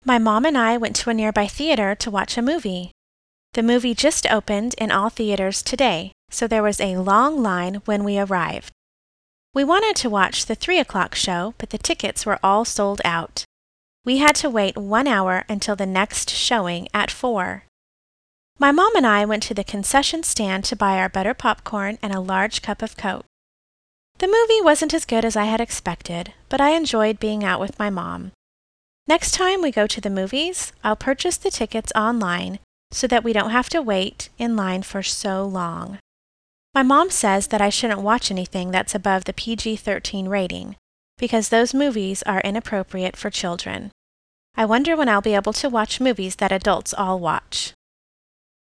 My mom and I went to a nearby theater to watch a movie. The movie just opened in all theaters today, so there was a long line when we arrived. We wanted to watch the 3 o'clock show, but the tickets were all sold out. We had to wait 1 hour until the next showing at 4. My mom and I went to the concession stand to buy our butter popcorn and a large cup of Coke. The movie wasn't as good as I had expected, but I enjoyed being out with my mom. Next time we go to the movies, I'll purchase the tickets online so that we don't have to wait in line for so long. My mom says that I shouldn't watch anything that's above the PG-13 rating, because those movies are inappropriate for children. I wonder when I'll be able to watch movies that adults all watch.